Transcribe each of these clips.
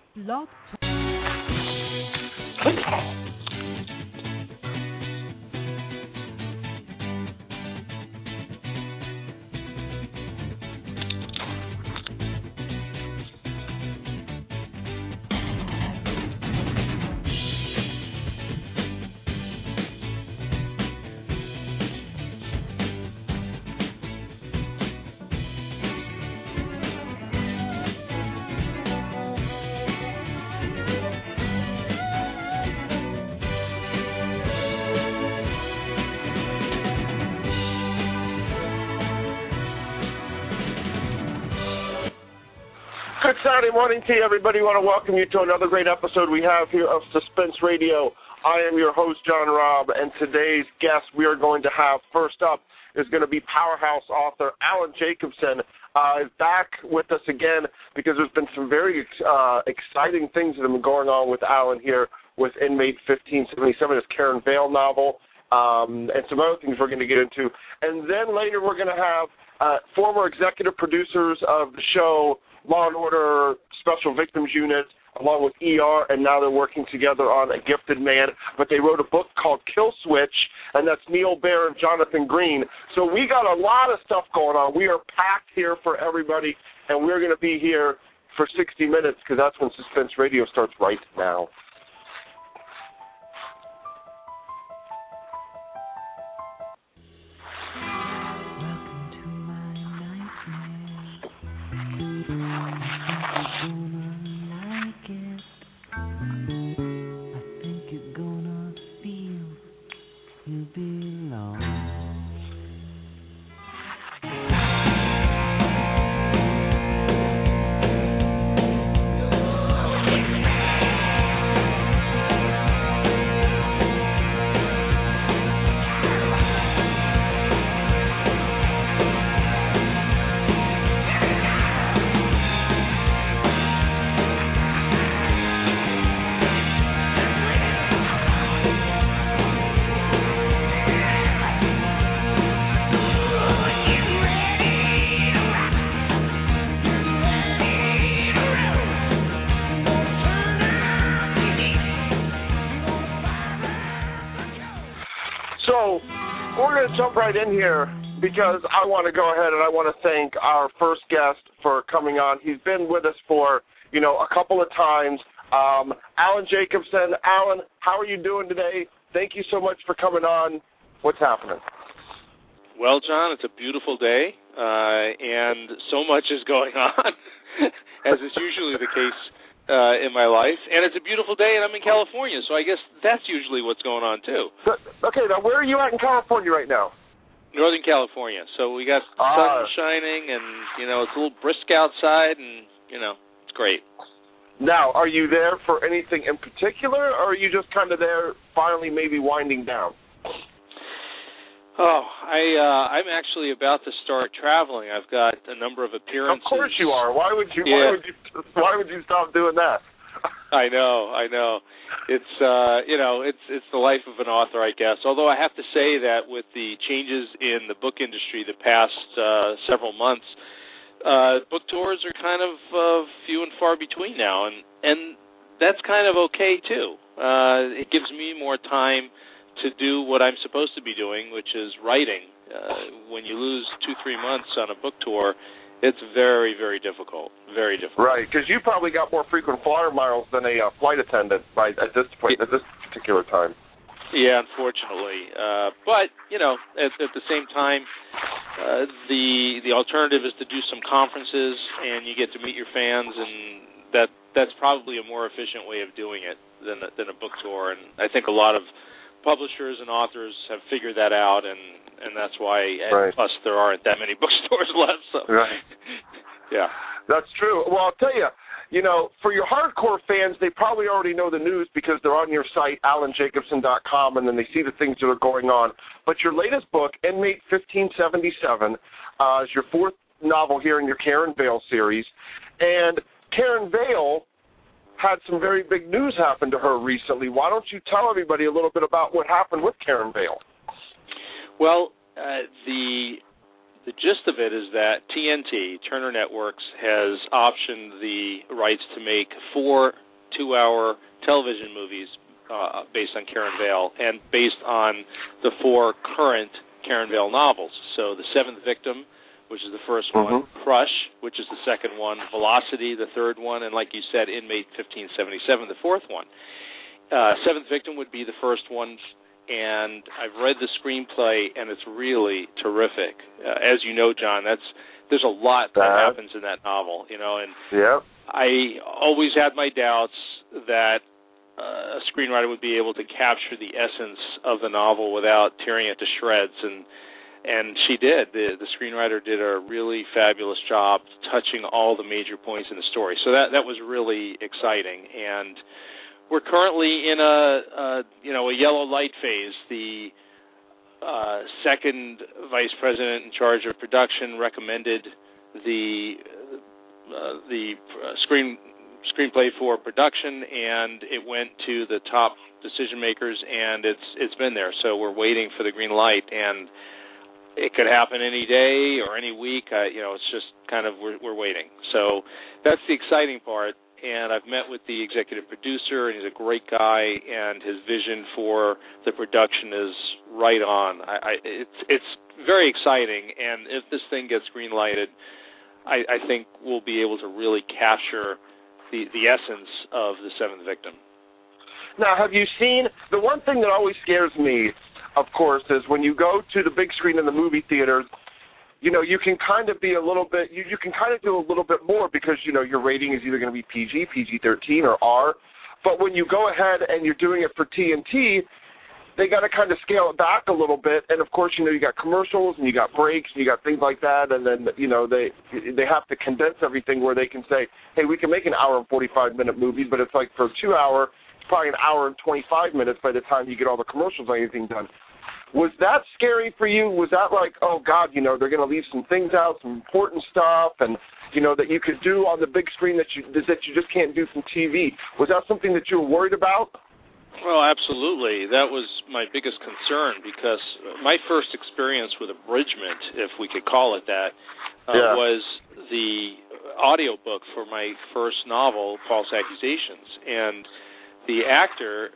Blog Good Saturday morning to you, everybody. I want to welcome you to another great episode we have here of Suspense Radio. I am your host, John Robb, and today's guest we are going to have first up is going to be powerhouse author Alan Jacobson. Is back with us again because there's been some very exciting things that have been going on with Alan here with Inmate 1577, his Karen Vale novel, and some other things we're going to get into. And then later we're going to have former executive producers of the show, Law and Order Special Victims Unit, along with ER, and now they're working together on A Gifted Man. But they wrote a book called Kill Switch, and that's Neil Baer and Jonathan Green. So we got a lot of stuff going on. We are packed here for everybody, and we're going to be here for 60 minutes because that's when Suspense Radio starts right now. So we're going to jump right in here because I want to go ahead and I want to thank our first guest for coming on. He's been with us for, a couple of times. Alan Jacobson. Alan, how are you doing today? Thank you so much for coming on. What's happening? Well, John, it's a beautiful day, and so much is going on, as is usually the case in my life. And it's a beautiful day, and I'm in California, so I guess that's usually what's going on, too. Okay, now where are you at in California right now? Northern California. So we got sun shining, and, it's a little brisk outside, and, it's great. Now, are you there for anything in particular, or are you just kind of there finally maybe winding down? Oh, I'm actually about to start traveling. I've got a number of appearances. Of course you are. Why would you stop doing that? I know. It's it's the life of an author, I guess. Although I have to say that with the changes in the book industry the past several months, book tours are kind of few and far between now, and that's kind of okay too. It gives me more time to do what I'm supposed to be doing, which is writing. When you lose 2-3 months on a book tour, it's very, very difficult. Very difficult. Right, because you probably got more frequent flyer miles than a flight attendant at this point, at this particular time. Yeah, unfortunately. But at the same time, the alternative is to do some conferences, and you get to meet your fans, and that's probably a more efficient way of doing it than a book tour. And I think a lot of publishers and authors have figured that out, and that's why, and plus there aren't that many bookstores left. So. Right. Yeah. That's true. Well, I'll tell you, for your hardcore fans, they probably already know the news because they're on your site, alanjacobson.com, and then they see the things that are going on. But your latest book, Inmate 1577, is your fourth novel here in your Karen Vale series. And Karen Vale had some very big news happen to her recently. Why don't you tell everybody a little bit about what happened with Karen Vale? Well, the the gist of it is that TNT, Turner Networks, has optioned the rights to make 4 two-hour television movies based on Karen Vale and based on the 4 current Karen Vale novels. So The Seventh Victim, which is the first one, Crush, which is the second one, Velocity, the third one, and like you said, Inmate 1577, the fourth one. Seventh Victim would be the first one, and I've read the screenplay, and it's really terrific. As you know, John, there's a lot that happens in that novel, and I always had my doubts that a screenwriter would be able to capture the essence of the novel without tearing it to shreds, and she did. The screenwriter did a really fabulous job touching all the major points in the story. So that was really exciting, and we're currently in a yellow light phase. The second vice president in charge of production recommended the screenplay for production, and it went to the top decision makers, and it's been there. So we're waiting for the green light, and it could happen any day or any week. It's just kind of we're waiting. So that's the exciting part. And I've met with the executive producer, and he's a great guy, and his vision for the production is right on. It's very exciting, and if this thing gets green-lighted, I think we'll be able to really capture the essence of The Seventh Victim. Now, have you seen, the one thing that always scares me, of course, is when you go to the big screen in the movie theaters, you can kind of be a little bit, you can kind of do a little bit more because, your rating is either going to be PG, PG-13, or R. But when you go ahead and you're doing it for TNT, they got to kind of scale it back a little bit. And, of course, you got commercials and you got breaks and you got things like that. And then, they have to condense everything where they can say, hey, we can make an hour and 45-minute movie, but it's like for 2 hour, it's probably an hour and 25 minutes by the time you get all the commercials and everything done. Was that scary for you? Was that like, oh, God, they're going to leave some things out, some important stuff, and, that you could do on the big screen that you just can't do from TV? Was that something that you were worried about? Well, absolutely. That was my biggest concern because my first experience with abridgment, if we could call it that, was the audiobook for my first novel, False Accusations. And the actor,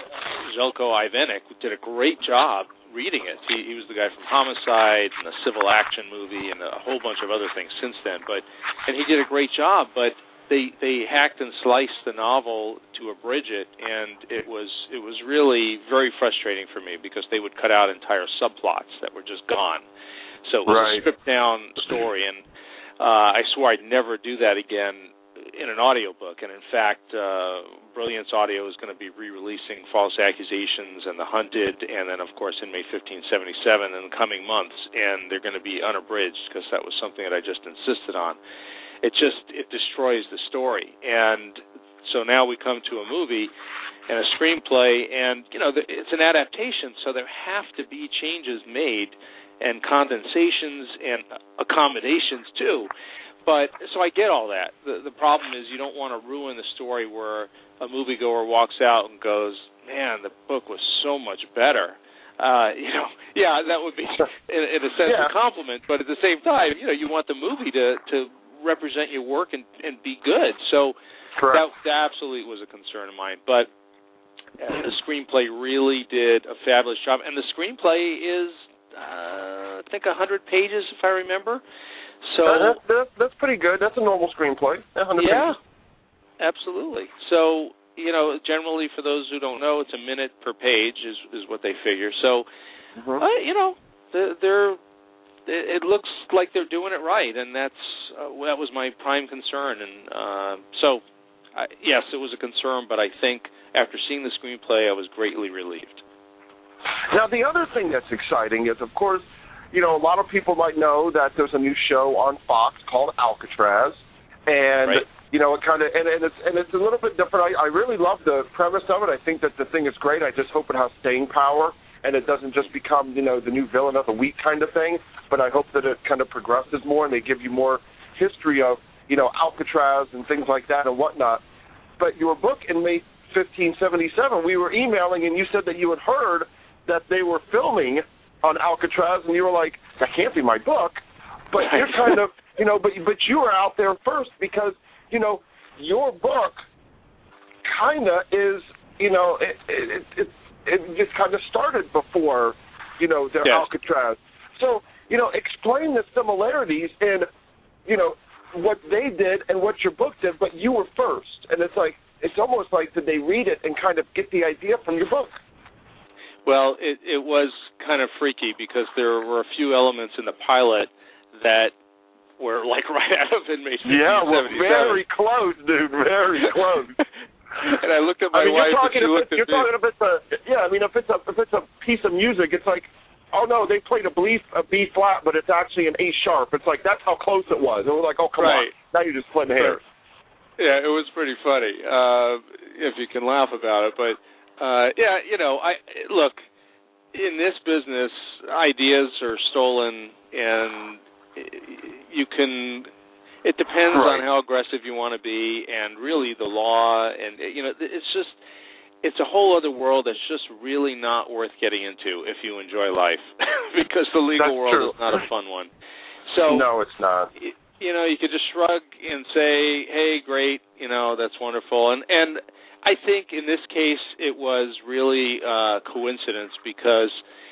Željko Ivanek, did a great job reading it. He was the guy from Homicide and a Civil Action movie and a whole bunch of other things since then. And he did a great job, but they hacked and sliced the novel to abridge it, and it was really very frustrating for me because they would cut out entire subplots that were just gone. So it was a stripped down story, and I swore I'd never do that again in an audiobook. And in fact, Brilliance Audio is going to be re-releasing False Accusations and The Hunted, and then, of course, Inmate 1577 in the coming months, and they're going to be unabridged because that was something that I just insisted on. It destroys the story. And so now we come to a movie and a screenplay, and, it's an adaptation, so there have to be changes made and condensations and accommodations, too. But so I get all that. The problem is you don't want to ruin the story where a moviegoer walks out and goes, man, the book was so much better. That would be, in a sense, a compliment. But at the same time, you want the movie to represent your work and be good. So that absolutely was a concern of mine. But the screenplay really did a fabulous job. And the screenplay is, I think, 100 pages, if I remember. So that's pretty good. That's a normal screenplay. 100 pages. Absolutely. So, generally for those who don't know, it's a minute per page is what they figure. So, it looks like they're doing it right, and that was my prime concern. And yes, it was a concern, but I think after seeing the screenplay, I was greatly relieved. Now, the other thing that's exciting is, of course, a lot of people might know that there's a new show on Fox called Alcatraz, and it kind of and it's a little bit different. I really love the premise of it. I think that the thing is great. I just hope it has staying power and it doesn't just become the new villain of the week kind of thing. But I hope that it kind of progresses more and they give you more history of Alcatraz and things like that and whatnot. But your book, Inmate 1577, we were emailing and you said that you had heard that they were filming on Alcatraz, and you were like, that can't be my book. But you're kind of, but you were out there first because, your book kind of is, it just kind of started before, the Alcatraz. So, explain the similarities in, what they did and what your book did, but you were first. And it's almost like, did they read it and kind of get the idea from your book? Well, it was kind of freaky because there were a few elements in the pilot that were like right out of Inmate 1577. Yeah, we're very close, dude, very close. And I looked at my wife and she looked at me. If it's a piece of music, it's like, oh no, they played a B flat, but it's actually an A sharp. It's like, that's how close it was. And we're like, oh, come on, now you're just splitting hairs. Yeah, it was pretty funny, if you can laugh about it. But look, in this business, ideas are stolen, and it depends on how aggressive you want to be, and really the law, and it's a whole other world that's just really not worth getting into if you enjoy life, because the legal world is not a fun one. So no, it's not. You could just shrug and say, hey, great, that's wonderful. And I think in this case it was really coincidence because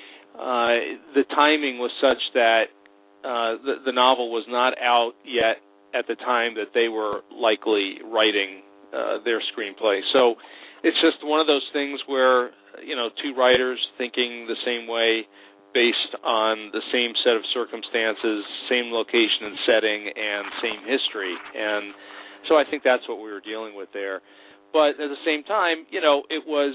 the timing was such that the novel was not out yet at the time that they were likely writing their screenplay. So it's just one of those things where, two writers thinking the same way based on the same set of circumstances, same location and setting, and same history. And so I think that's what we were dealing with there. But at the same time, it was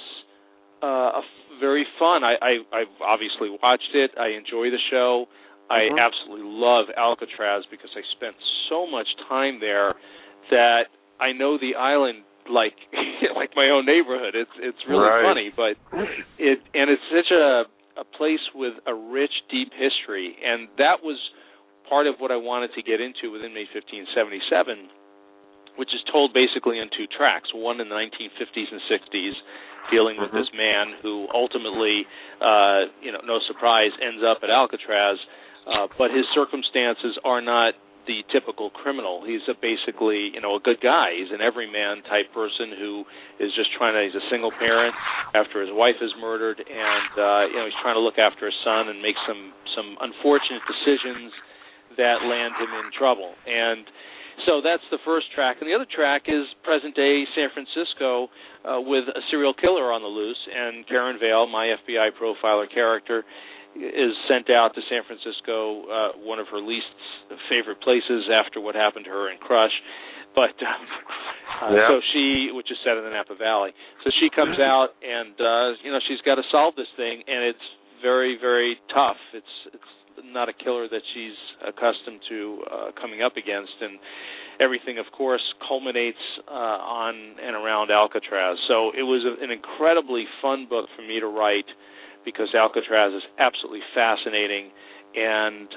very fun. I've obviously watched it. I enjoy the show. I absolutely love Alcatraz because I spent so much time there that I know the island like my own neighborhood. It's really funny, but it's such a place with a rich, deep history, and that was part of what I wanted to get into with Inmate 1577, which is told basically in two tracks, one in the 1950s and 60s, dealing with this man who ultimately, no surprise, ends up at Alcatraz, but his circumstances are not the typical criminal. He's basically, a good guy. He's an everyman type person who is just he's a single parent after his wife is murdered, and, he's trying to look after his son and make some unfortunate decisions that land him in trouble. And so that's the first track. And the other track is present-day San Francisco with a serial killer on the loose, and Karen Vale, my FBI profiler character, is sent out to San Francisco, one of her least favorite places after what happened to her in Crush. But so which is set in the Napa Valley. So she comes out, and she's got to solve this thing, and it's very, very tough. It's not a killer that she's accustomed to coming up against, and everything, of course, culminates on and around Alcatraz. So it was an incredibly fun book for me to write, because Alcatraz is absolutely fascinating, and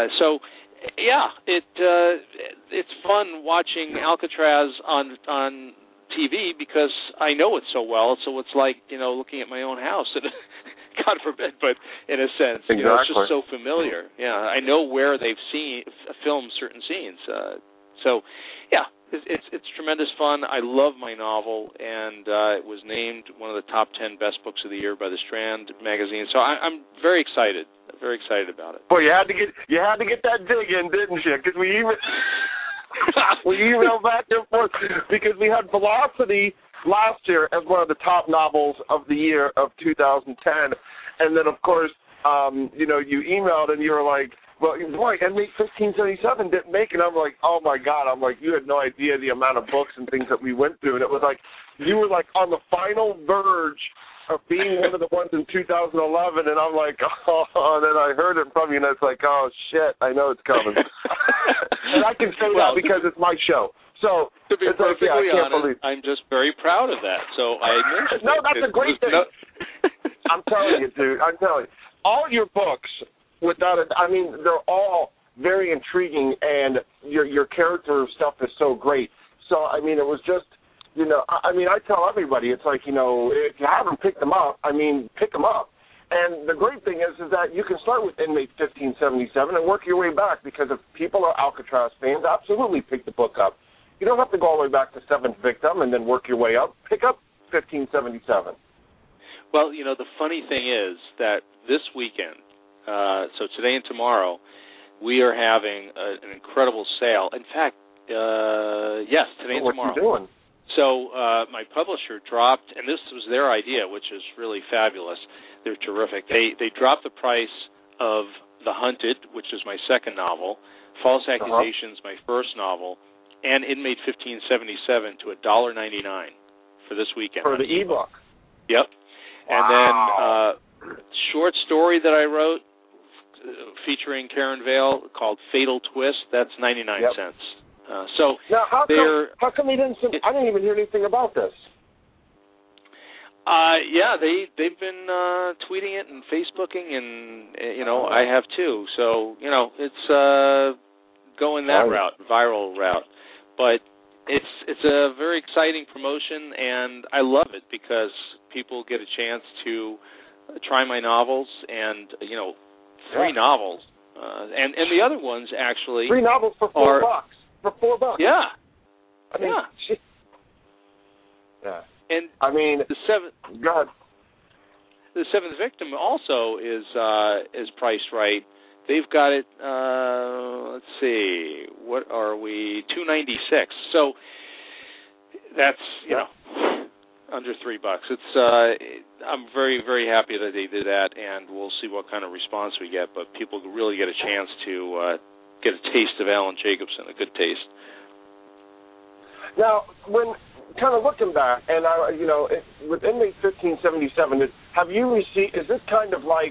it's fun watching Alcatraz on TV because I know it so well. So it's like looking at my own house, God forbid, but in a sense, it's just so familiar. Yeah, I know where they've filmed certain scenes. It's tremendous fun. I love my novel, and it was named one of the top 10 best books of the year by the Strand magazine. So I'm very excited about it. Boy, you had to get that dig in, didn't you? Because we emailed back and forth because we had Velocity last year as one of the top novels of the year of 2010, and then of course, you emailed and you were like, well, boy, Inmate 1577 didn't make it. I'm like, oh, my God. I'm like, you had no idea the amount of books and things that we went through. And it was like, you were like on the final verge of being one of the ones in 2011. And I'm like, and then I heard it from you, and it's like, oh, shit, I know it's coming. And I can say that because it's my show. So to be perfectly honest, I'm just very proud of that. So I mentioned no, that's a great thing. I'm telling you, dude. I'm telling you. All your books, they're all very intriguing, and your character stuff is so great. So, it was just, I tell everybody, it's like, if you haven't picked them up, pick them up. And the great thing is that you can start with Inmate 1577 and work your way back, because if people are Alcatraz fans, absolutely pick the book up. You don't have to go all the way back to Seventh Victim and then work your way up. Pick up 1577. Well, the funny thing is that this weekend, so today and tomorrow, we are having an incredible sale. In fact, yes, today and tomorrow. What are you doing? So my publisher dropped, and this was their idea, which is really fabulous. They're terrific. They dropped the price of The Hunted, which is my second novel, False Accusations, my first novel, and Inmate 1577 to $1.99 for this weekend. For the ebook. Yep. Wow. And then short story that I wrote featuring Karen Vale called Fatal Twist, that's 99 cents. So now, how come they didn't? I didn't even hear anything about this. Yeah, they've been tweeting it and Facebooking, and I have too. So it's going that route, viral route. But it's a very exciting promotion, and I love it because people get a chance to try my novels, and 3 novels, and the other ones actually 3 novels for $4. For $4. Yeah. I mean, yeah. And I mean, the seventh. Go ahead. The Seventh Victim also is priced right. They've got it. Let's see. What are we? $2.96. So that's under $3. It's. I'm very, very happy that they did that, and we'll see what kind of response we get. But people really get a chance to get a taste of Alan Jacobson, a good taste. Now, when kind of looking back, and with Inmate 1577, have you received? Is this kind of like,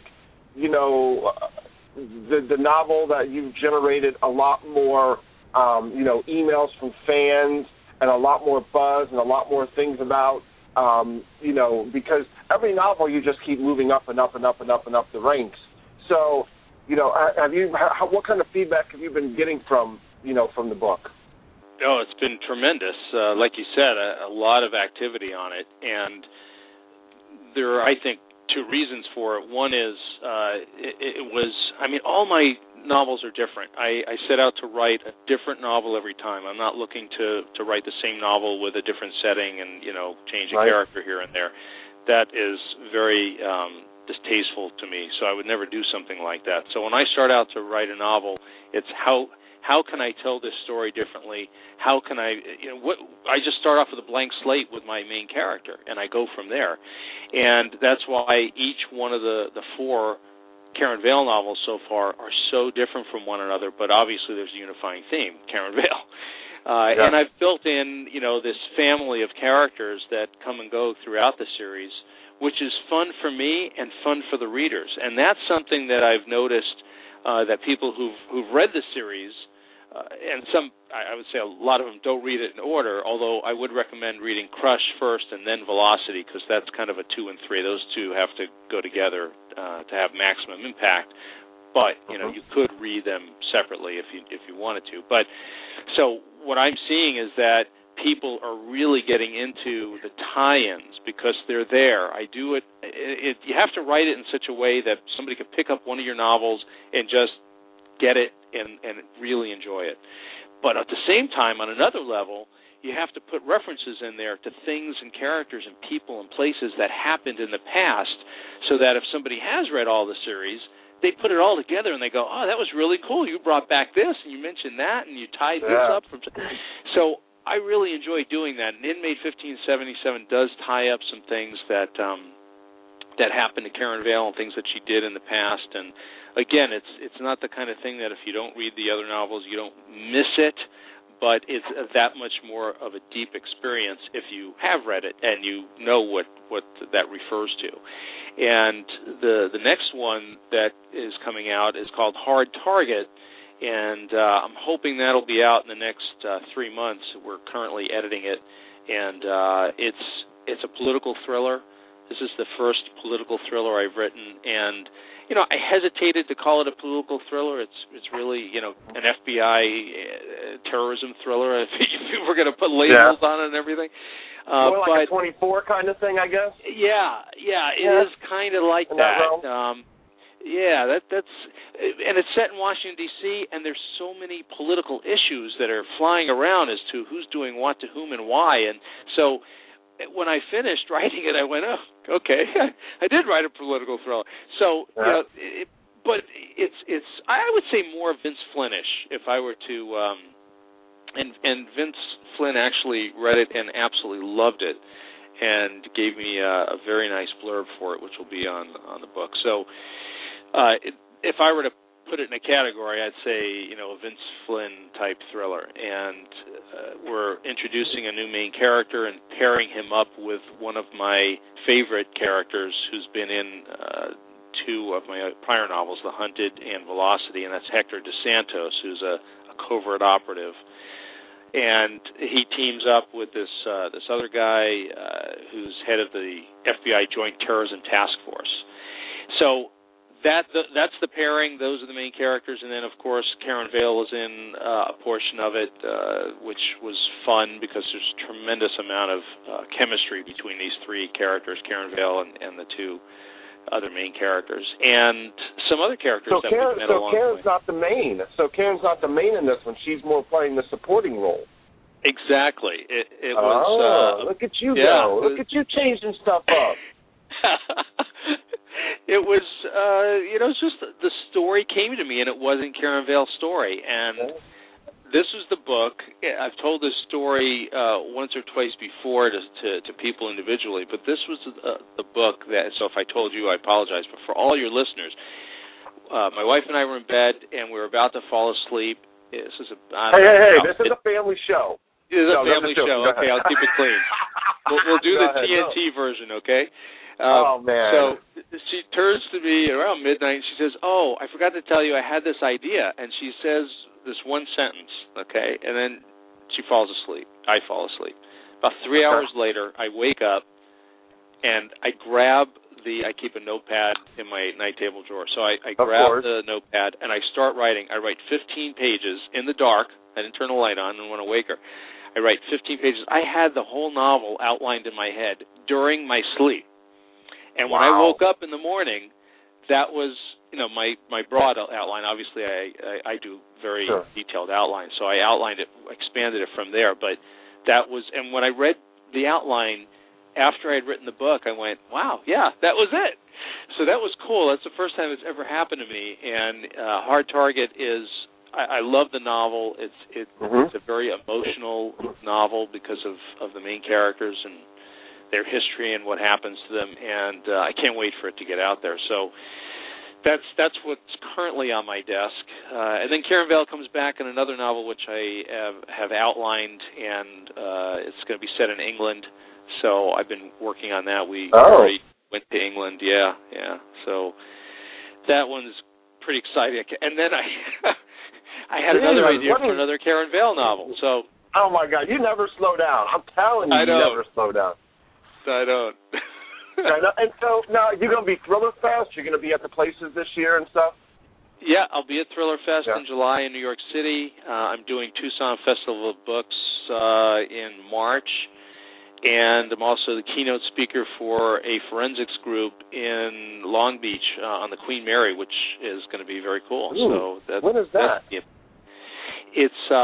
the novel that you've generated a lot more, emails from fans and a lot more buzz and a lot more things about, because every novel you just keep moving up and up and up and up and up the ranks. So, what kind of feedback have you been getting from the book? Oh, it's been tremendous. Like you said, a lot of activity on it, and there are, I think, 2 reasons for it. One is all my novels are different. I set out to write a different novel every time. I'm not looking to write the same novel with a different setting and, change a character here and there. That is very distasteful to me, so I would never do something like that. So when I start out to write a novel, it's how can I tell this story differently? How can I, I just start off with a blank slate with my main character, and I go from there. And that's why each one of the 4 Karen Vale novels so far are so different from one another, but obviously there's a unifying theme, Karen Vale. And I've built in, this family of characters that come and go throughout the series, which is fun for me and fun for the readers. And that's something that I've noticed that people who've read the series, and I would say a lot of them don't read it in order, although I would recommend reading Crush first and then Velocity, because that's kind of a 2 and 3. Those 2 have to go together to have maximum impact. But, you could read them separately if you wanted to. But so what I'm seeing is that people are really getting into the tie-ins because they're there. I do it. You have to write it in such a way that somebody can pick up one of your novels and just get it and really enjoy it. But at the same time, on another level, you have to put references in there to things and characters and people and places that happened in the past, so that if somebody has read all the series, they put it all together and they go, oh, that was really cool. You brought back this and you mentioned that and you tied this up. So I really enjoy doing that. And Inmate 1577 does tie up some things that happened to Karen Vale and things that she did in the past. And again, it's not the kind of thing that if you don't read the other novels, you don't miss it, but it's that much more of a deep experience if you have read it and you know what that refers to. And the next one that is coming out is called Hard Target, and I'm hoping that'll be out in the next 3 months. We're currently editing it, and it's a political thriller. This is the first political thriller I've written, and I hesitated to call it a political thriller. It's really, an FBI terrorism thriller. If we're going to put labels on it and everything. More like a 24 kind of thing, I guess. Yeah, it is kind of like that. That's, and it's set in Washington D.C. and there's so many political issues that are flying around as to who's doing what to whom and why, and so when I finished writing it, I went, oh, okay, I did write a political thriller. So, but it's I would say more Vince Flynn-ish if I were to, and Vince Flynn actually read it and absolutely loved it, and gave me a very nice blurb for it, which will be on the book. So, if I were to put it in a category, I'd say, a Vince Flynn type thriller, and we're introducing a new main character and pairing him up with one of my favorite characters who's been in two of my prior novels, The Hunted and Velocity, and that's Hector DeSantos, who's a covert operative. And he teams up with this other guy who's head of the FBI Joint Terrorism Task Force. So that's the pairing. Those are the main characters, and then of course Karen Vale was in a portion of it, which was fun because there's a tremendous amount of chemistry between these three characters, Karen Vale and the two other main characters, and some other characters that we've met along the way. Karen's not the main. So Karen's not the main in this one. She's more playing the supporting role. Exactly. It was. Look at you go! Look at you changing stuff up. It was, it's just the story came to me, and it wasn't Karen Vale's story. And this was the book. I've told this story once or twice before to people individually, but this was the book that, so if I told you, I apologize, but for all your listeners, my wife and I were in bed, and we were about to fall asleep. This is this is a family show. It is a family show. Okay, I'll keep it clean. We'll do the TNT version, okay? Oh, man. So she turns to me around midnight and she says, oh, I forgot to tell you I had this idea. And she says this one sentence, okay, and then she falls asleep. I fall asleep. About 3 hours later, I wake up and I grab I keep a notepad in my night table drawer. So I grab the notepad and I start writing. I write 15 pages in the dark. I didn't turn the light on and want to wake her. I write 15 pages. I had the whole novel outlined in my head during my sleep. And when I woke up in the morning, that was, my broad outline. Obviously, I do very detailed outlines, so I outlined it, expanded it from there. But that was, and when I read the outline after I had written the book, I went, wow, yeah, that was it. So that was cool. That's the first time it's ever happened to me. And Hard Target is, I love the novel. It's a very emotional novel because of the main characters and their history and what happens to them, and I can't wait for it to get out there. So that's what's currently on my desk. And then Karen Vale comes back in another novel which I have outlined, and it's going to be set in England. So I've been working on that. We already went to England, yeah. So that one's pretty exciting. And then I had another idea for another Karen Vale novel. So. Oh my God! You never slow down. I'm telling you, you never slow down. I don't. And so now you're going to be Thriller Fest. You're going to be at the places this year and stuff. Yeah, I'll be at Thriller Fest in July in New York City. I'm doing Tucson Festival of Books in March, and I'm also the keynote speaker for a forensics group in Long Beach on the Queen Mary, which is going to be very cool. Ooh, so when is that? It's it's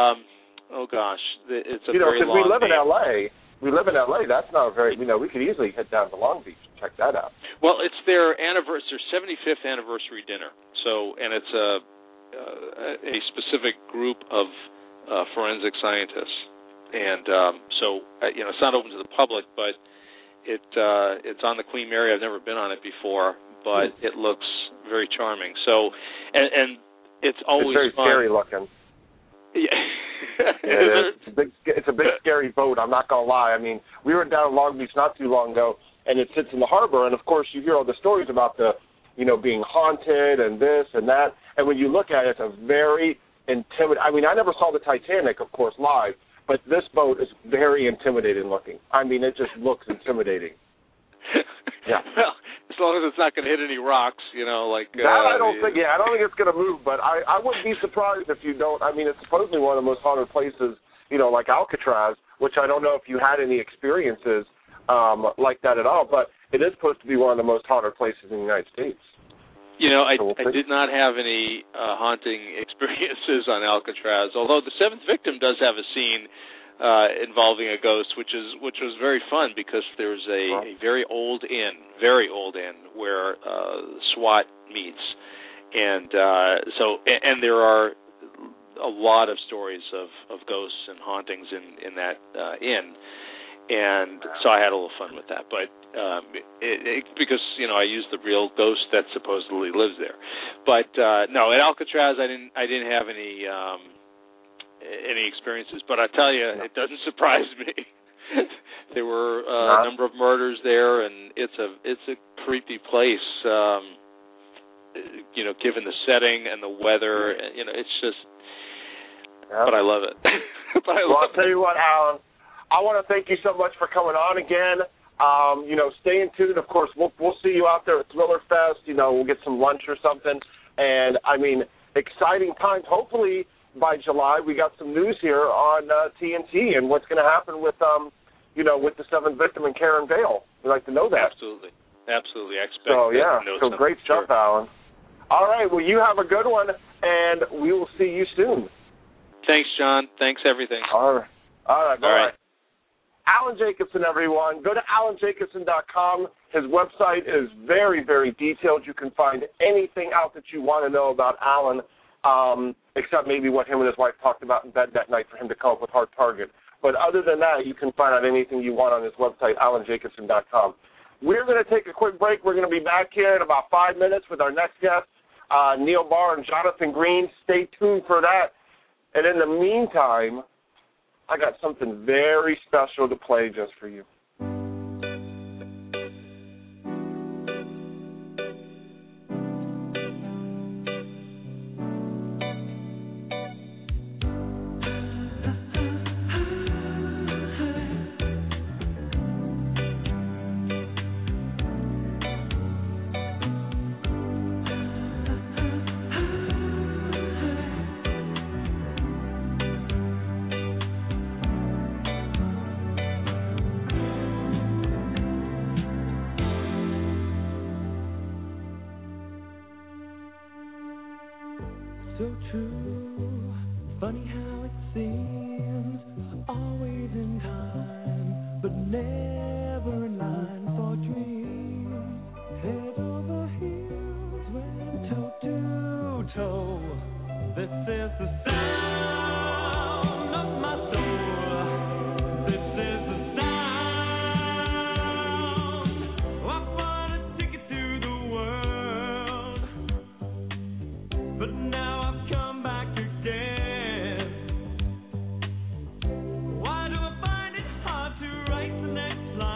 a very long. We live in L.A. We live in L.A. That's not very, we could easily head down to Long Beach and check that out. Well, it's their 75th anniversary dinner. So, and it's a specific group of forensic scientists. And it's not open to the public, but it's on the Queen Mary. I've never been on it before, but it looks very charming. So, and it's always very fun. Scary looking. Yeah. It's a big scary boat. I'm not gonna lie. I mean, we were down in Long Beach not too long ago, and it sits in the harbor. And of course, you hear all the stories about the, being haunted and this and that. And when you look at it, it's a very intimidating. I mean, I never saw the Titanic, of course, live, but this boat is very intimidating looking. I mean, it just looks intimidating. Yeah. Well, it's long as it's not going to hit any rocks, like that. I don't think it's going to move. But I wouldn't be surprised if you don't. I mean, it's supposedly one of the most haunted places, like Alcatraz, which I don't know if you had any experiences like that at all. But it is supposed to be one of the most haunted places in the United States. I did not have any haunting experiences on Alcatraz, although the Seventh Victim does have a scene involving a ghost, which was very fun because there's a very old inn where SWAT meets, and there are a lot of stories of ghosts and hauntings in that inn, and so I had a little fun with that, but because I used the real ghost that supposedly lives there, but no, at Alcatraz I didn't have any experiences, but I tell you, it doesn't surprise me. There were a number of murders there, and it's a creepy place. Given the setting and the weather, it's just. Yep. But I love it. I'll tell you what, Alan. I want to thank you so much for coming on again. Stay in tune. Of course, we'll see you out there at Thriller Fest. We'll get some lunch or something. And I mean, exciting times. Hopefully, by July, we got some news here on TNT and what's going to happen with with the Seventh Victim and Karen Vale. We'd like to know that. Absolutely. I expect so. Yeah. To know so great stuff, sure. Alan. All right. Well, you have a good one, and we will see you soon. Thanks, John. Thanks, everything. All right. Bye. Alan Jacobson, everyone. Go to alanjacobson.com. His website is very, very detailed. You can find anything out that you want to know about Alan, except maybe what him and his wife talked about in bed that night for him to come up with Hard Target. But other than that, you can find out anything you want on his website, alanjacobson.com. We're going to take a quick break. We're going to be back here in about 5 minutes with our next guest, Neil Barr and Jonathan Green. Stay tuned for that. And in the meantime, I got something very special to play just for you. So true, funny how it seems, always in time, but never in line for dreams. Head over heels, went toe to toe. This is the sound of my soul. This is the sound. I wanna take it to the world, but now come back again. Why do I find it hard to write the next line?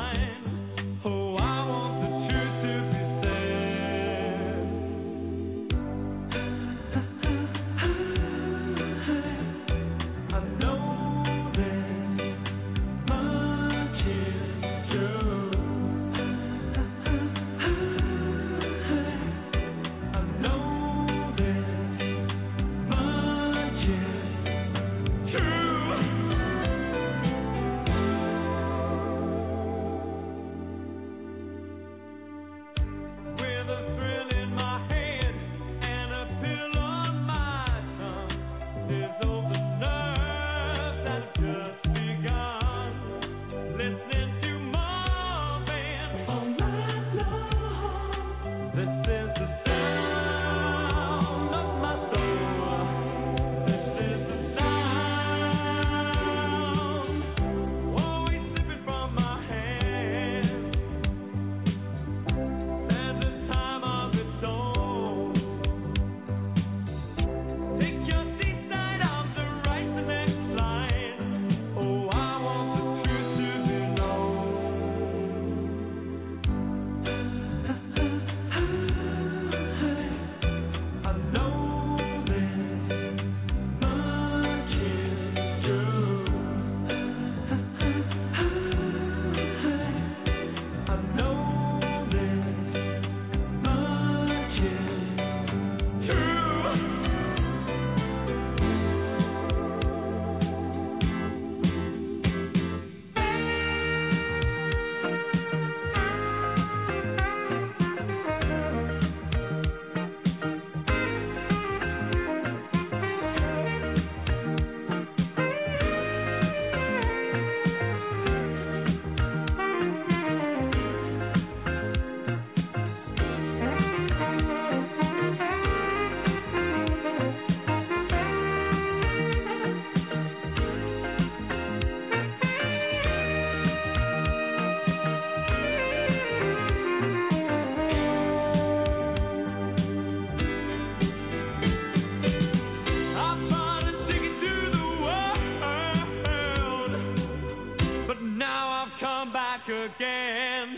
can.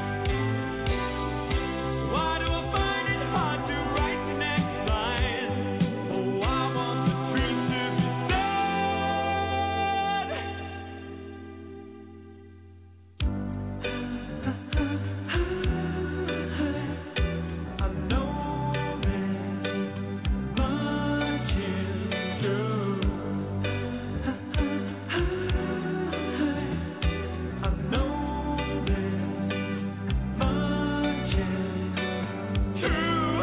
Why do I find it hard to write the next line? Oh, I want the truth to be said. I know there's much is true. I know there's much is true.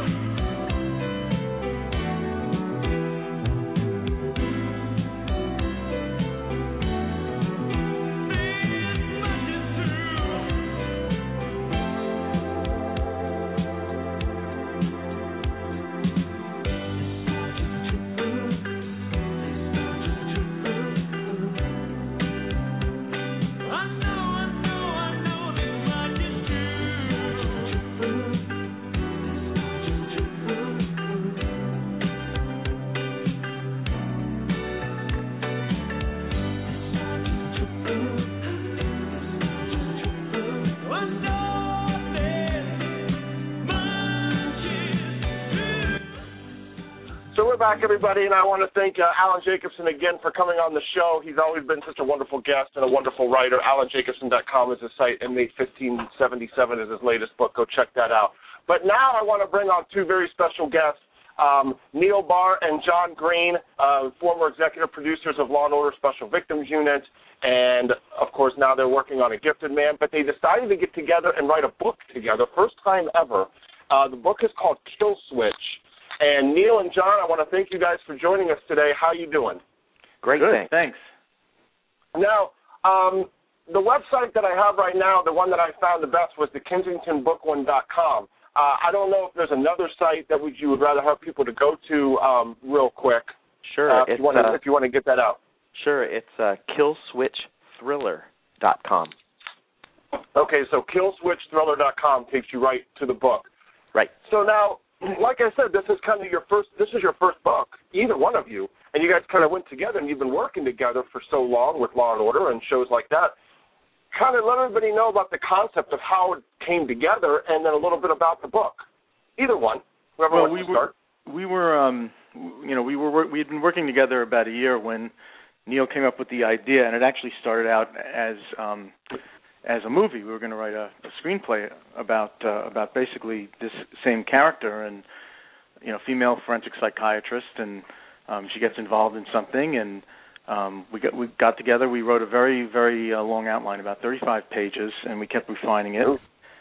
So we're back, everybody, and I want to thank Alan Jacobson again for coming on the show. He's always been such a wonderful guest and a wonderful writer. AlanJacobson.com is his site, and Inmate 1577 is his latest book. Go check that out. But now I want to bring on two very special guests, Neil Barr and John Green, former executive producers of Law & Order Special Victims Unit, and, of course, now they're working on A Gifted Man. But they decided to get together and write a book together, first time ever. The book is called Kill Switch. And Neil and John, I want to thank you guys for joining us today. How are you doing? Great, Good, thanks. Now, the website that I have right now, the one that I found the best was the KensingtonBookOne.com. I don't know if there's another site that you would rather have people to go to real quick. Sure. If you want to get that out. Sure, it's KillSwitchThriller.com. Okay, so KillSwitchThriller.com takes you right to the book. Right. So now, like I said, this is your first book, either one of you, and you guys kind of went together and you've been working together for so long with Law & Order and shows like that. Kind of let everybody know about the concept of how it came together and then a little bit about the book. Either one, whoever wants to start. We had been working together about a year when Neil came up with the idea, and it actually started out as a movie. We were going to write a screenplay about basically this same character, and female forensic psychiatrist, and she gets involved in something, and we got together. We wrote a very, very long outline, about 35 pages, and we kept refining it.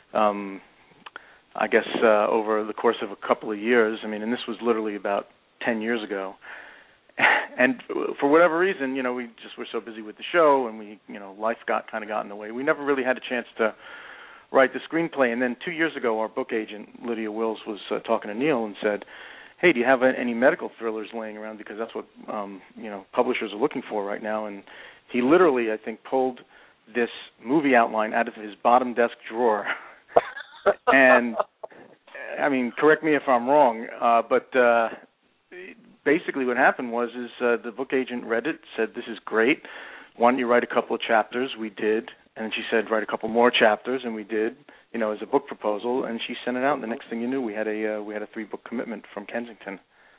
I guess over the course of a couple of years. And this was literally about 10 years ago. And for whatever reason, we just were so busy with the show, and life got in the way. We never really had a chance to write the screenplay. And then 2 years ago, our book agent, Lydia Wills, was talking to Neil and said, hey, do you have any medical thrillers laying around? Because that's what, publishers are looking for right now. And he literally, I think, pulled this movie outline out of his bottom desk drawer. And, correct me if I'm wrong, but basically what happened was the book agent read it, said, this is great. Why don't you write a couple of chapters? We did. And she said, write a couple more chapters, and we did, as a book proposal. And she sent it out, and the next thing you knew, we had a 3-book commitment from Kensington.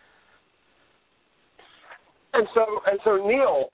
And so Neil,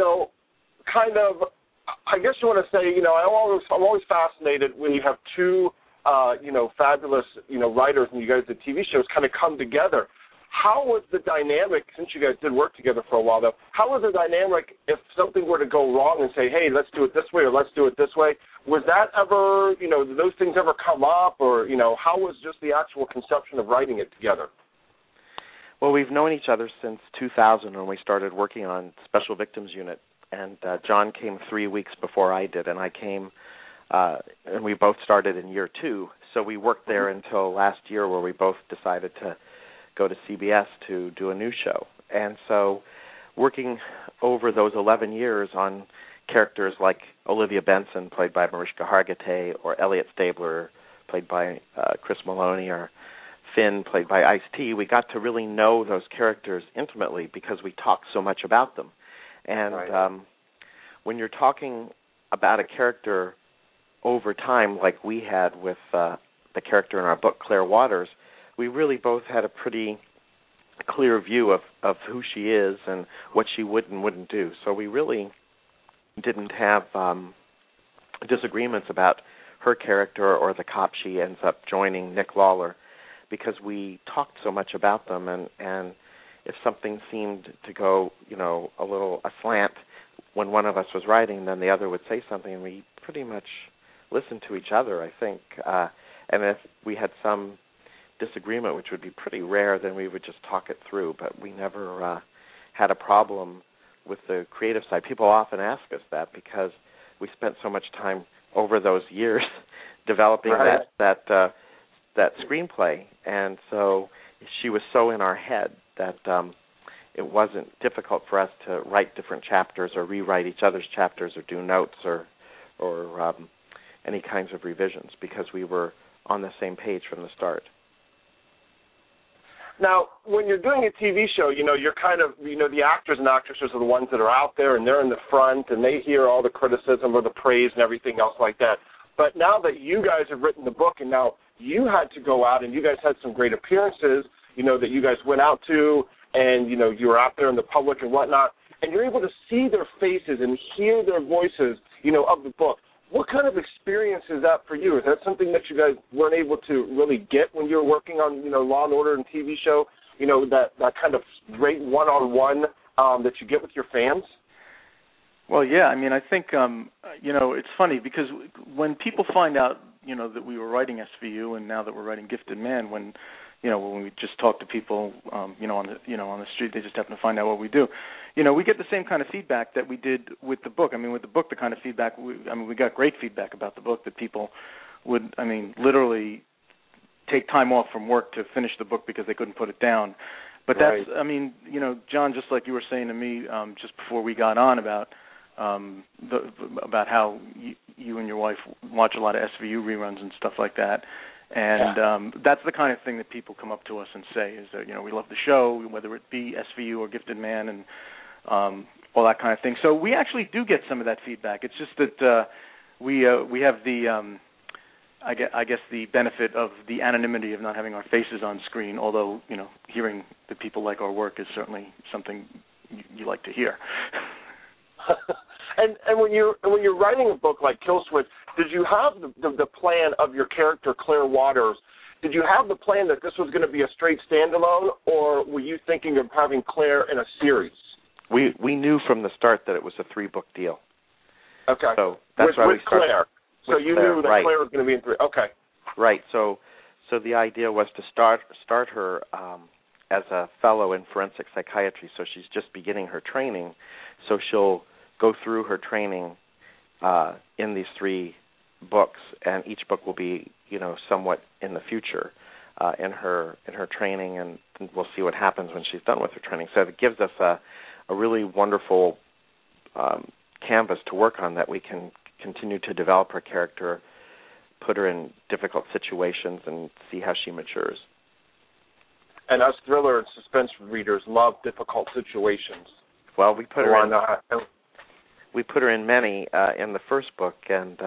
I guess you want to say, I'm always fascinated when you have two, fabulous, writers and you guys did TV shows kind of come together. How was the dynamic, since you guys did work together for a while, though, how was the dynamic if something were to go wrong and say, hey, let's do it this way or let's do it this way? Was that ever, did those things ever come up, or, how was just the actual conception of writing it together? Well, we've known each other since 2000 when we started working on Special Victims Unit, and John came 3 weeks before I did, and I came, and we both started in year 2, so we worked there until last year where we both decided to go to CBS to do a new show. And so working over those 11 years on characters like Olivia Benson, played by Mariska Hargitay, or Elliot Stabler, played by Chris Maloney, or Finn, played by Ice-T, we got to really know those characters intimately because we talked so much about them. And when you're talking about a character over time, like we had with the character in our book, Claire Waters, we really both had a pretty clear view of who she is and what she would and wouldn't do. So we really didn't have disagreements about her character or the cop she ends up joining, Nick Lawler, because we talked so much about them, and if something seemed to go, a little aslant when one of us was writing, then the other would say something, and we pretty much listened to each other, I think. And if we had some disagreement, which would be pretty rare, then we would just talk it through, but we never had a problem with the creative side. People often ask us that because we spent so much time over those years developing that screenplay, and so she was so in our head that it wasn't difficult for us to write different chapters or rewrite each other's chapters or do notes or any kinds of revisions, because we were on the same page from the start. Now, when you're doing a TV show, you're kind of, the actors and actresses are the ones that are out there, and they're in the front, and they hear all the criticism or the praise and everything else like that. But now that you guys have written the book, and now you had to go out, and you guys had some great appearances, that you guys went out to, and, you were out there in the public and whatnot, and you're able to see their faces and hear their voices, of the book. What kind of experience is that for you? Is that something that you guys weren't able to really get when you were working on, Law & Order and TV show, that kind of great one-on-one that you get with your fans? Well, yeah. I mean, I think, it's funny because when people find out, that we were writing SVU and now that we're writing Gifted Man, when we just talk to people, on the street, they just happen to find out what we do. We get the same kind of feedback that we did with the book. I mean, with the book, the kind of feedback, we got great feedback about the book that people would, literally take time off from work to finish the book because they couldn't put it down. But that's, John, just like you were saying to me just before we got on about how you and your wife watch a lot of SVU reruns and stuff like that. And that's the kind of thing that people come up to us and say is that, we love the show, whether it be SVU or Gifted Man and all that kind of thing. So we actually do get some of that feedback. It's just that we have the, I guess the benefit of the anonymity of not having our faces on screen, although, hearing that people like our work is certainly something you like to hear. And when you're writing a book like Kill Switch, did you have the plan of your character Claire Waters? Did you have the plan that this was going to be a straight standalone, or were you thinking of having Claire in a series? We knew from the start that it was a 3-book deal. Okay. So that's why we started. Claire. So you knew that Claire was going to be in 3. Okay. Right. So the idea was to start her as a fellow in forensic psychiatry. So she's just beginning her training. So she'll go through her training in these 3 books, and each book will be, somewhat in the future in her training, and we'll see what happens when she's done with her training. So it gives us a really wonderful canvas to work on, that we can continue to develop her character, put her in difficult situations, and see how she matures. And us thriller and suspense readers love difficult situations. Well, we put her in many in the first book, and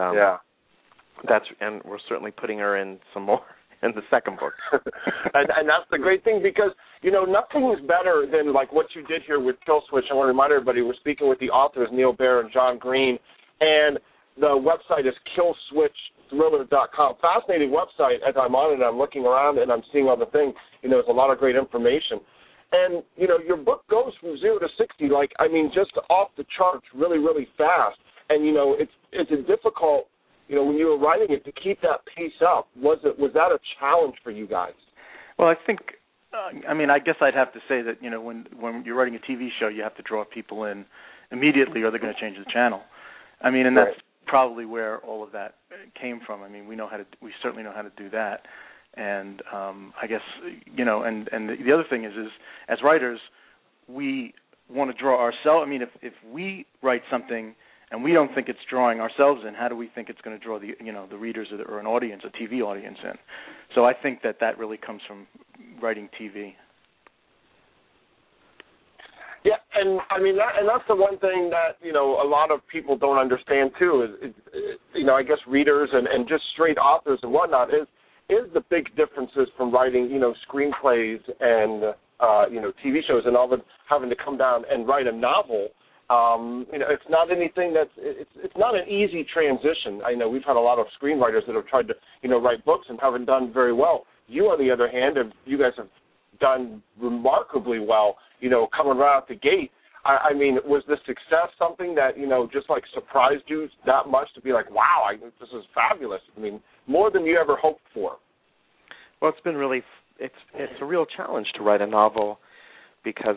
and we're certainly putting her in some more in the second book. and that's the great thing, because nothing is better than like what you did here with Kill Switch. I want to remind everybody we're speaking with the authors Neil Baer and John Green, and the website is killswitchthriller.com. Fascinating website. As I'm on it, I'm looking around and I'm seeing all the things. There's a lot of great information. And, your book goes from 0 to 60, just off the charts really, really fast. And, it's a difficult, when you were writing it, to keep that pace up. Was that a challenge for you guys? Well, I think, I guess I'd have to say that, when you're writing a TV show, you have to draw people in immediately or they're going to change the channel. And that's probably where all of that came from. We certainly know how to do that. And I guess, and the other thing is as writers, we want to draw ourselves. If we write something and we don't think it's drawing ourselves in, how do we think it's going to draw the readers or an audience, a TV audience in? So I think that really comes from writing TV. Yeah, and I mean, that's the one thing that, you know, a lot of people don't understand too is you know, I guess readers and just straight authors and whatnot is the big differences from writing, you know, screenplays and you know, TV shows and all, but having to come down and write a novel. You know, it's not anything it's not an easy transition. I know we've had a lot of screenwriters that have tried to, you know, write books and haven't done very well. You, on the other hand, you guys have done remarkably well, you know, coming right out the gate. I mean, was the success something that, you know, just like surprised you that much to be like, wow, this is fabulous? I mean, more than you ever hoped for. Well, it's been really, it's a real challenge to write a novel because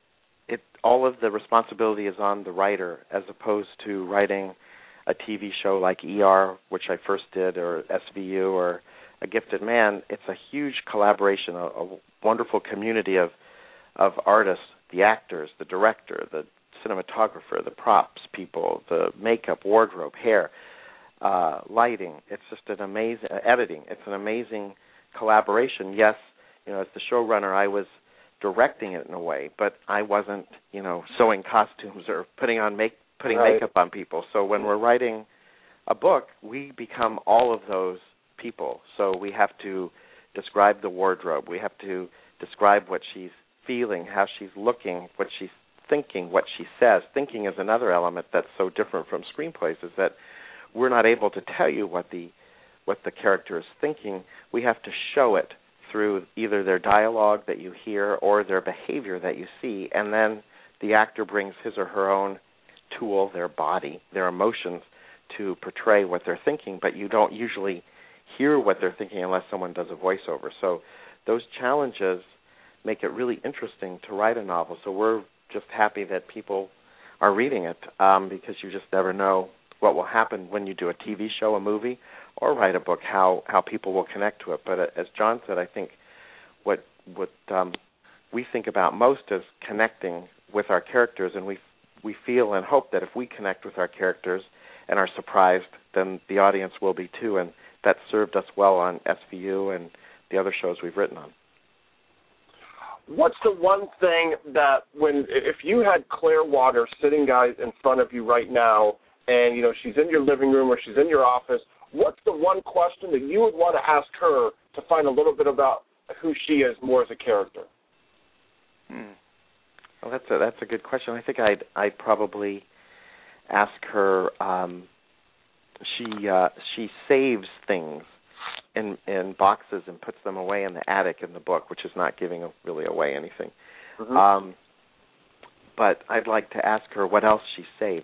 all of the responsibility is on the writer as opposed to writing a TV show like ER, which I first did, or SVU, or A Gifted Man. It's a huge collaboration, a wonderful community of artists, the actors, the director, the cinematographer, the props people, the makeup, wardrobe, hair, lighting. It's just an amazing editing. It's an amazing collaboration. Yes, you know, as the showrunner, I was directing it in a way, but I wasn't, you know, sewing costumes or putting makeup on people. So when we're writing a book, we become all of those people. So we have to describe the wardrobe. We have to describe what she's feeling, how she's looking, what she's thinking, what she says. Thinking is another element that's so different from screenplays, is that we're not able to tell you what the character is thinking. We have to show it through either their dialogue that you hear or their behavior that you see, and then the actor brings his or her own tool, their body, their emotions, to portray what they're thinking, but you don't usually hear what they're thinking unless someone does a voiceover. So those challenges make it really interesting to write a novel. So we're just happy that people are reading it because you just never know what will happen when you do a TV show, a movie, or write a book, how people will connect to it. But as John said, I think what we think about most is connecting with our characters, and we feel and hope that if we connect with our characters and are surprised, then the audience will be too, and that served us well on SVU and the other shows we've written on. What's the one thing that if you had Claire Water sitting, guys, in front of you right now, and, you know, she's in your living room or she's in your office, what's the one question that you would want to ask her to find a little bit about who she is more as a character? Well, that's a good question. I think I'd probably ask her. She saves things in boxes and puts them away in the attic in the book, which is not giving really away anything. Mm-hmm. But I'd like to ask her what else she saved.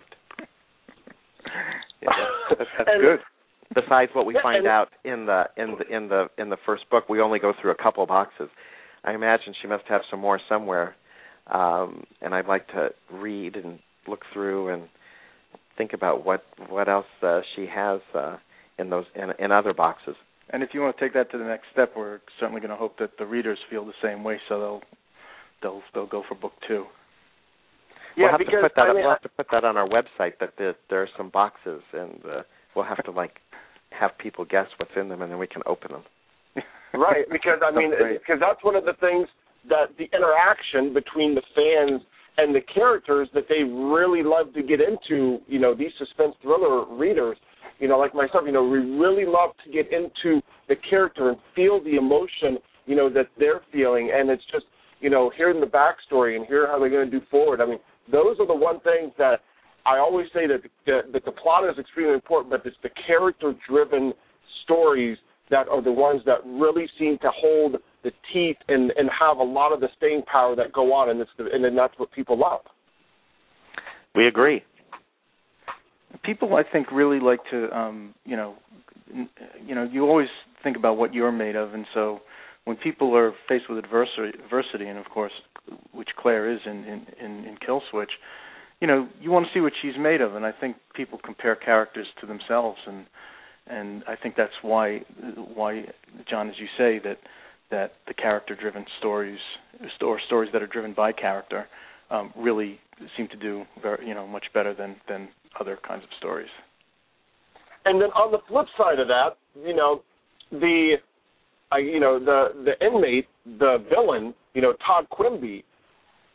Yeah, that's good. Besides what we find out in the first book, we only go through a couple boxes. I imagine she must have some more somewhere, and I'd like to read and look through and think about what else she has in other boxes. And if you want to take that to the next step, we're certainly going to hope that the readers feel the same way, so they'll go for book 2. Yeah, we'll have to put that on our website, that there are some boxes, and we'll have to have people guess what's in them, and then we can open them. Right, because that's one of the things that the interaction between the fans and the characters that they really love to get into, you know, these suspense thriller readers, you know, like myself, you know, we really love to get into the character and feel the emotion, you know, that they're feeling, and it's just, you know, hearing the backstory and hear how they're going to do forward. I mean, those are the one things that I always say that the plot is extremely important, but it's the character-driven stories that are the ones that really seem to hold the teeth and have a lot of the staying power that go on, and then that's what people love. We agree. People, I think, really like to, you always think about what you're made of, and so when people are faced with adversity, and of course, which Claire is in Kill Switch, you know, you want to see what she's made of, and I think people compare characters to themselves, and I think that's why, John, as you say, that the character-driven stories, or stories that are driven by character, really seem to do much better than other kinds of stories. And then on the flip side of that, you know, the inmate, the villain, you know, Todd Quimby,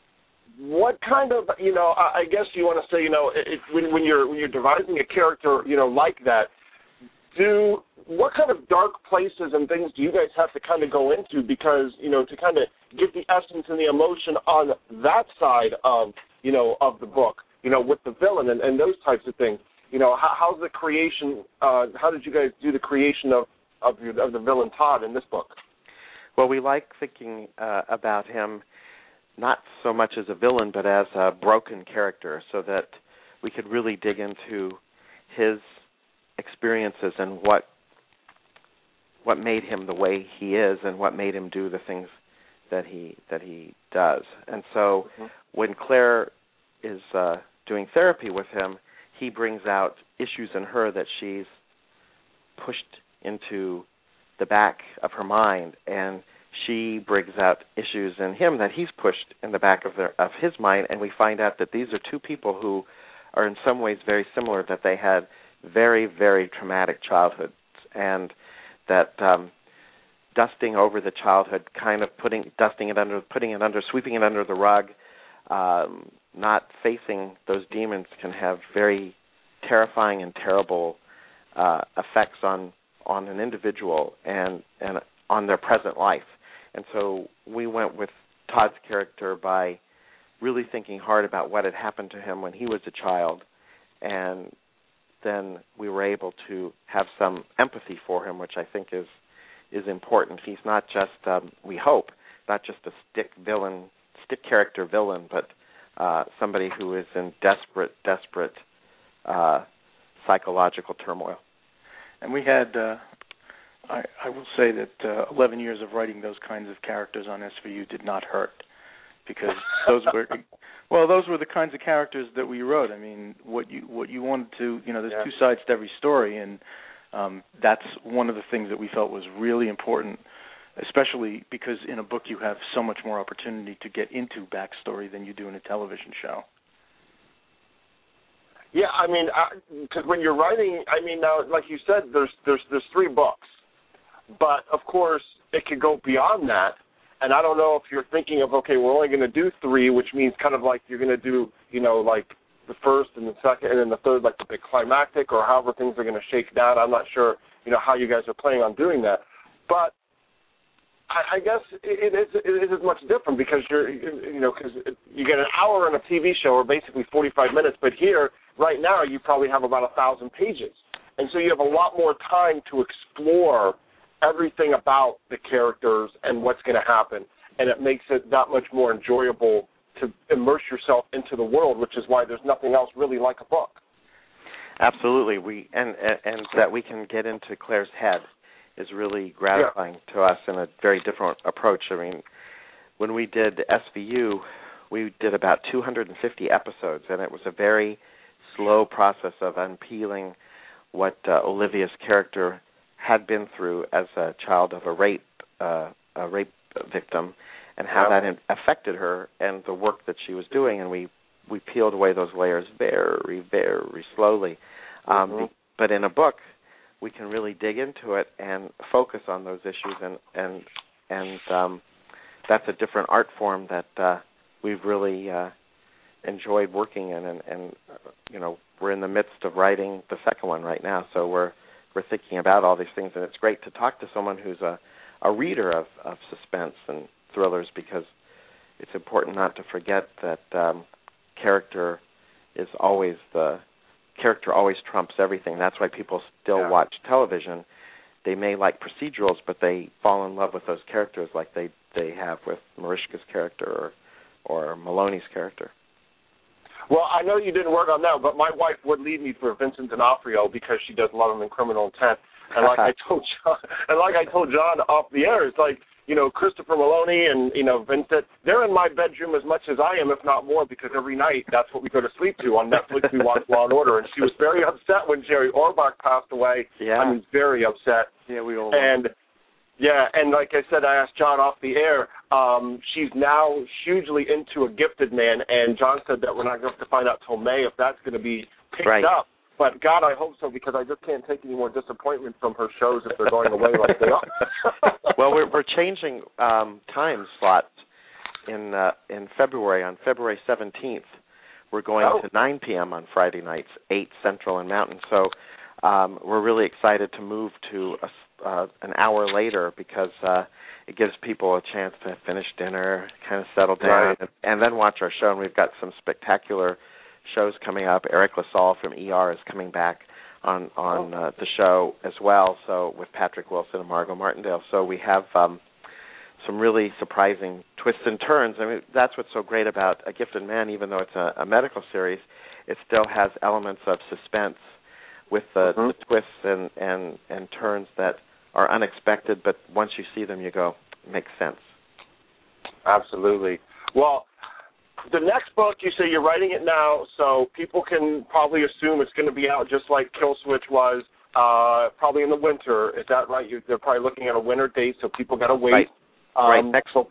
what kind of, I guess you want to say, when you're devising a character, like that, what kind of dark places and things do you guys have to kind of go into because, to kind of get the essence and the emotion on that side of, of the book, with the villain and those types of things? How's the creation, how did you guys do the creation of the villain Todd in this book? Well, we like thinking about him not so much as a villain but as a broken character so that we could really dig into his experiences and what made him the way he is and what made him do the things that he does. And so when Claire is doing therapy with him, he brings out issues in her that she's pushed into the back of her mind, and she brings out issues in him that he's pushed in the back of his mind, and we find out that these are two people who are in some ways very similar, that they had very, very traumatic childhoods, and that dusting over the childhood, kind of putting it under, sweeping it under the rug, not facing those demons can have very terrifying and terrible effects on an individual and on their present life. And so we went with Todd's character by really thinking hard about what had happened to him when he was a child, and then we were able to have some empathy for him, which I think is important. He's not just, we hope, not just a stick character villain, but somebody who is in desperate psychological turmoil. And we had, I will say that 11 years of writing those kinds of characters on SVU did not hurt, because those were the kinds of characters that we wrote. I mean, what you wanted to, there's two sides to every story, and that's one of the things that we felt was really important, especially because in a book you have so much more opportunity to get into backstory than you do in a television show. Yeah, I mean, because when you're writing, I mean, now, like you said, there's 3 books, but of course it could go beyond that. And I don't know if you're thinking of, okay, we're only going to do 3, which means kind of like you're going to do, like the first and the second and then the third, like the big climactic, or however things are going to shake down. I'm not sure, how you guys are planning on doing that. But I guess it is much different because because you get an hour in a TV show, or basically 45 minutes, but here, right now, you probably have about 1,000 pages. And so you have a lot more time to explore everything about the characters and what's going to happen, and it makes it that much more enjoyable to immerse yourself into the world, which is why there's nothing else really like a book. Absolutely. And that we can get into Claire's head is really gratifying to us in a very different approach. I mean, when we did SVU, we did about 250 episodes, and it was a very slow process of unpeeling what Olivia's character had been through as a child of a rape victim, and how that affected her and the work that she was doing. And we peeled away those layers very, very slowly. But in a book, we can really dig into it and focus on those issues, and that's a different art form that we've really enjoyed working in, and we're in the midst of writing the second one right now, so we're thinking about all these things, and it's great to talk to someone who's a reader of suspense and thrillers, because it's important not to forget that character always trumps everything. That's why people still watch television. They may like procedurals, but they fall in love with those characters like they have with Mariska's character or Maloney's character. Well, I know you didn't work on that, but my wife would leave me for Vincent D'Onofrio because she does love him in Criminal Intent. And like I told John off the air, it's like, Christopher Maloney and, Vincent, they're in my bedroom as much as I am, if not more, because every night that's what we go to sleep to. On Netflix, we watch Law & Order, and she was very upset when Jerry Orbach passed away. Yeah. I mean, very upset. Yeah, we all and like I said, I asked John off the air, she's now hugely into A Gifted Man, and John said that we're not going to have to find out till May if that's going to be picked up. But, God, I hope so, because I just can't take any more disappointment from her shows if they're going away like they are. Well, we're changing time slots in February, on February 17th, we're going to 9 p.m. on Friday nights, 8 Central and Mountain. So we're really excited to move to an hour later because it gives people a chance to finish dinner, kind of settle down, and then watch our show. And we've got some spectacular shows coming up. Eric LaSalle from ER is coming back on the show as well, so with Patrick Wilson and Margot Martindale. So we have some really surprising twists and turns. I mean, that's what's so great about A Gifted Man. Even though it's a medical series, it still has elements of suspense with the twists and turns that are unexpected, but once you see them, you go, makes sense. Absolutely. Well, the next book, you say you're writing it now, so people can probably assume it's going to be out just like Kill Switch was, probably in the winter. Is that right? They're probably looking at a winter date, so people got to wait. Right.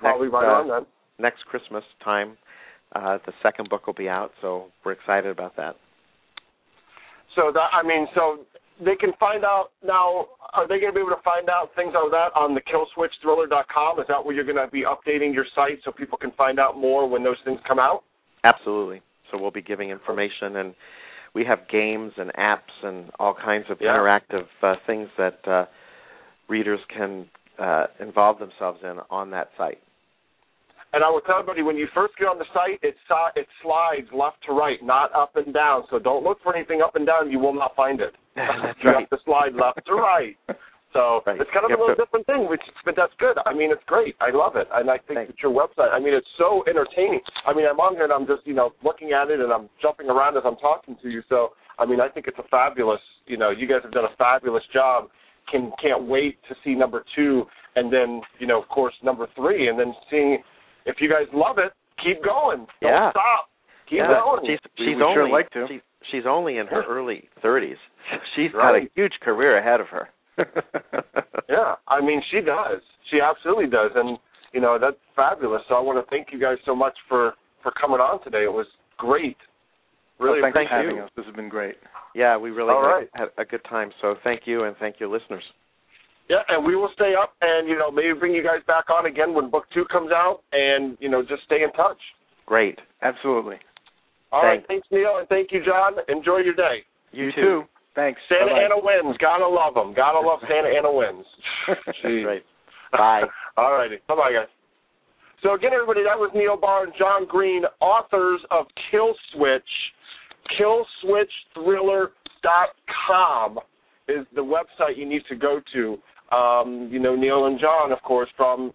Next Christmas time, the second book will be out, so we're excited about that. So they can find out now. Are they going to be able to find out things like that on the KillSwitchThriller.com? Is that where you're going to be updating your site so people can find out more when those things come out? Absolutely. So we'll be giving information, and we have games and apps and all kinds of interactive things that readers can involve themselves in on that site. And I will tell everybody, when you first get on the site, it slides left to right, not up and down. So don't look for anything up and down. You will not find it. You have to slide left to right. So it's kind of a little different thing, but that's good. I mean, it's great. I love it. And I think that your website, I mean, it's so entertaining. I mean, I'm on here and I'm just, looking at it and I'm jumping around as I'm talking to you. So, I mean, I think it's a fabulous, you guys have done a fabulous job. Can't wait to see number 2 and then, of course, number 3 and then seeing if you guys love it, keep going. Don't stop. Keep going. She's only in her early 30s. She's got a huge career ahead of her. Yeah, I mean, she does. She absolutely does. And, that's fabulous. So I want to thank you guys so much for coming on today. It was great. Really thanks for having us. This has been great. Yeah, we really had a good time. So thank you, and thank you, listeners. Yeah, and we will stay up and, maybe bring you guys back on again when book 2 comes out and, just stay in touch. Great. Absolutely. All right. Thanks, Neil, and thank you, John. Enjoy your day. You too. Thanks. Santa Ana wins. Gotta love them. Gotta love Santa Ana wins. Great. Bye. All righty. Bye-bye, guys. So, again, everybody, that was Neil Barr and John Green, authors of Kill Switch. KillSwitchThriller.com is the website you need to go to. Neil and John, of course, from,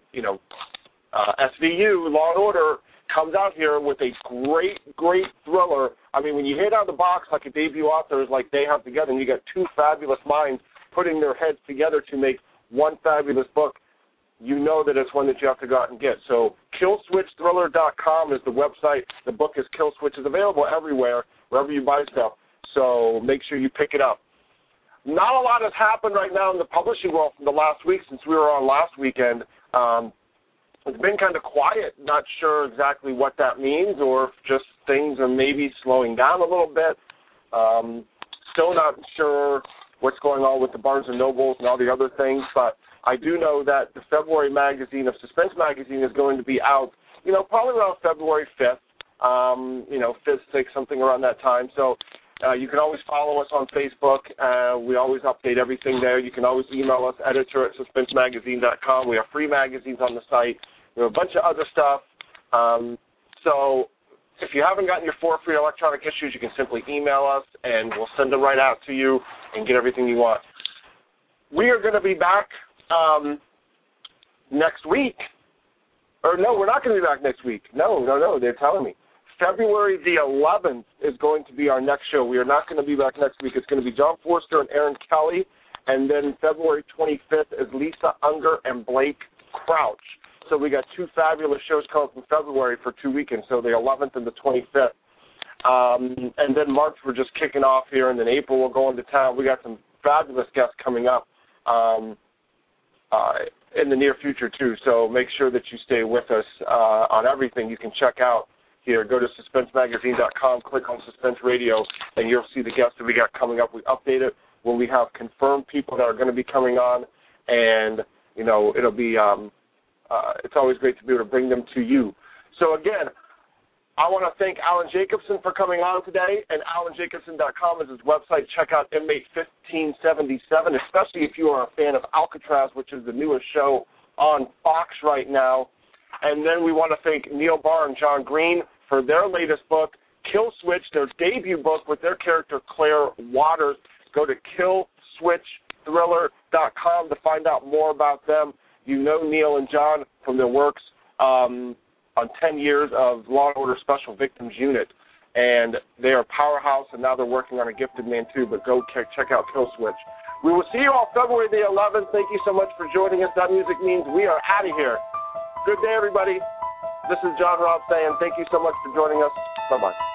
SVU, Law & Order, comes out here with a great, great thriller. I mean, when you hit out of the box like a debut author is like they have together, and you got 2 fabulous minds putting their heads together to make one fabulous book, you know that it's one that you have to go out and get. So KillSwitchThriller.com is the website. The book is Kill Switch. It's available everywhere, wherever you buy stuff. So make sure you pick it up. Not a lot has happened right now in the publishing world from the last week since we were on last weekend. It's been kind of quiet. Not sure exactly what that means or if just things are maybe slowing down a little bit. Still not sure what's going on with the Barnes & Nobles and all the other things, but I do know that the February magazine of Suspense Magazine is going to be out, probably around February 5th, 5th, 6th, something around that time. So you can always follow us on Facebook. We always update everything there. You can always email us, editor@suspensemagazine.com. We have free magazines on the site. We have a bunch of other stuff. So if you haven't gotten your 4 free electronic issues, you can simply email us, and we'll send them right out to you and get everything you want. We are going to be back next week. Or no, we're not going to be back next week. No, they're telling me. February the 11th is going to be our next show. We are not going to be back next week. It's going to be John Forster and Aaron Kelly, and then February 25th is Lisa Unger and Blake Crouch. So we got 2 fabulous shows coming from February for 2 weekends, so the 11th and the 25th. And then March we're just kicking off here, and then April we'll go into town. We got some fabulous guests coming up in the near future, too, so make sure that you stay with us on everything you can check out here. Go to SuspenseMagazine.com, click on Suspense Radio, and you'll see the guests that we got coming up. We update it when we have confirmed people that are going to be coming on, and, it'll be it's always great to be able to bring them to you. So, again, I want to thank Alan Jacobson for coming on today, and alanjacobson.com is his website. Check out Inmate 1577, especially if you are a fan of Alcatraz, which is the newest show on Fox right now. And then we want to thank Neil Barr and John Green for their latest book, Kill Switch, their debut book with their character Claire Waters. Go to killswitchthriller.com to find out more about them. You know Neil and John from their works on 10 years of Law & Order Special Victims Unit. And they are a powerhouse, and now they're working on A Gifted Man, too. But go check out Kill Switch. We will see you on February the 11th. Thank you so much for joining us. That music means we are out of here. Good day, everybody. This is John Robb saying thank you so much for joining us. Bye-bye.